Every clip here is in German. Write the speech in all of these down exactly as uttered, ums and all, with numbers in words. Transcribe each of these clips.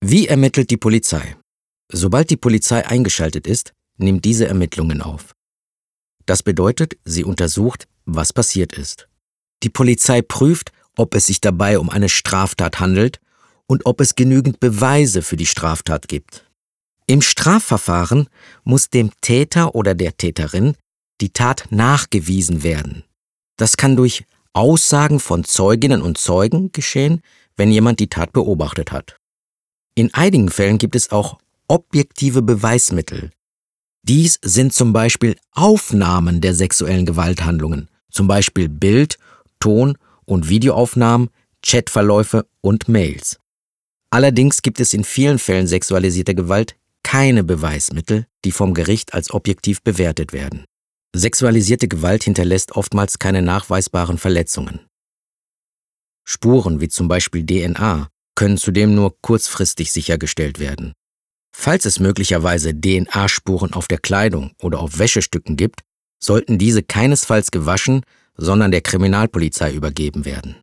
Wie ermittelt die Polizei? Sobald die Polizei eingeschaltet ist, nimmt diese Ermittlungen auf. Das bedeutet, sie untersucht, was passiert ist. Die Polizei prüft, ob es sich dabei um eine Straftat handelt und ob es genügend Beweise für die Straftat gibt. Im Strafverfahren muss dem Täter oder der Täterin die Tat nachgewiesen werden. Das kann durch Aussagen von Zeuginnen und Zeugen geschehen, wenn jemand die Tat beobachtet hat. In einigen Fällen gibt es auch objektive Beweismittel. Dies sind zum Beispiel Aufnahmen der sexuellen Gewalthandlungen, zum Beispiel Bild-, Ton- und Videoaufnahmen, Chatverläufe und Mails. Allerdings gibt es in vielen Fällen sexualisierter Gewalt keine Beweismittel, die vom Gericht als objektiv bewertet werden. Sexualisierte Gewalt hinterlässt oftmals keine nachweisbaren Verletzungen. Spuren wie zum Beispiel D N A können zudem nur kurzfristig sichergestellt werden. Falls es möglicherweise D N A-Spuren auf der Kleidung oder auf Wäschestücken gibt, sollten diese keinesfalls gewaschen, sondern der Kriminalpolizei übergeben werden.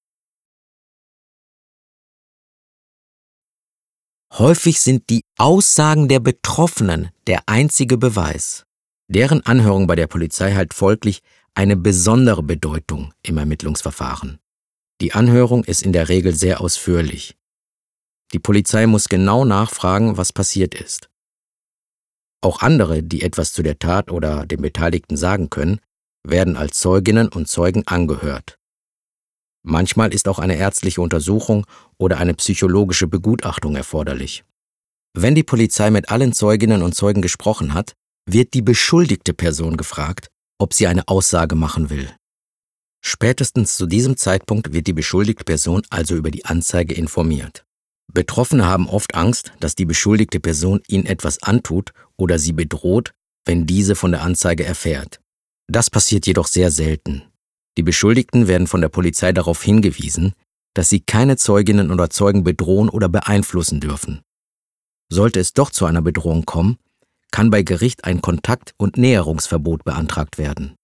Häufig sind die Aussagen der Betroffenen der einzige Beweis. Deren Anhörung bei der Polizei hat folglich eine besondere Bedeutung im Ermittlungsverfahren. Die Anhörung ist in der Regel sehr ausführlich. Die Polizei muss genau nachfragen, was passiert ist. Auch andere, die etwas zu der Tat oder dem Beteiligten sagen können, werden als Zeuginnen und Zeugen angehört. Manchmal ist auch eine ärztliche Untersuchung oder eine psychologische Begutachtung erforderlich. Wenn die Polizei mit allen Zeuginnen und Zeugen gesprochen hat, wird die beschuldigte Person gefragt, ob sie eine Aussage machen will. Spätestens zu diesem Zeitpunkt wird die beschuldigte Person also über die Anzeige informiert. Betroffene haben oft Angst, dass die beschuldigte Person ihnen etwas antut oder sie bedroht, wenn diese von der Anzeige erfährt. Das passiert jedoch sehr selten. Die Beschuldigten werden von der Polizei darauf hingewiesen, dass sie keine Zeuginnen oder Zeugen bedrohen oder beeinflussen dürfen. Sollte es doch zu einer Bedrohung kommen, kann bei Gericht ein Kontakt- und Näherungsverbot beantragt werden.